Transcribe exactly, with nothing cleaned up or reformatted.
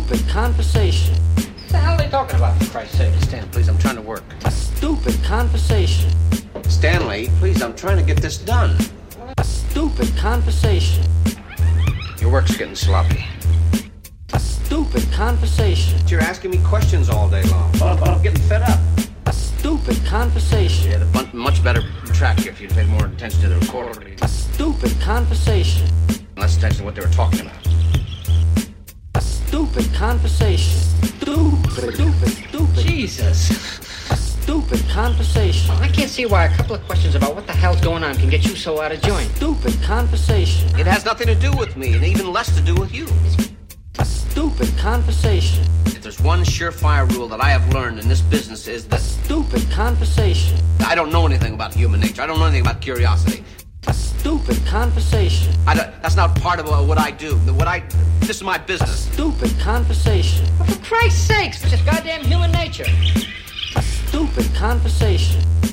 stupid conversation. What the hell are they talking about, for Christ's sake? Stan, please, I'm trying to work. A stupid conversation. Stanley, please, I'm trying to get this done. A stupid conversation. Your work's getting sloppy. A stupid conversation. You're asking me questions all day long. I'm getting fed up. A stupid conversation. Yeah, the bun- much better track here if you'd paid more attention to the recorder. A stupid conversation. Less attention to what they were talking about. A stupid conversation. Stupid, stupid, stupid. Jesus. A stupid conversation. I can't see why a couple of questions about what the hell's going on can get you so out of joint. Stupid conversation. It has nothing to do with me, and even less to do with you. A stupid conversation. If there's one surefire rule that I have learned in this business is A that stupid conversation. I don't know anything about human nature. I don't know anything about curiosity. A stupid conversation. I don't, that's not part of uh, what I do. What I, this is my business. Stupid conversation. For Christ's sakes, it's just goddamn human nature. A stupid conversation.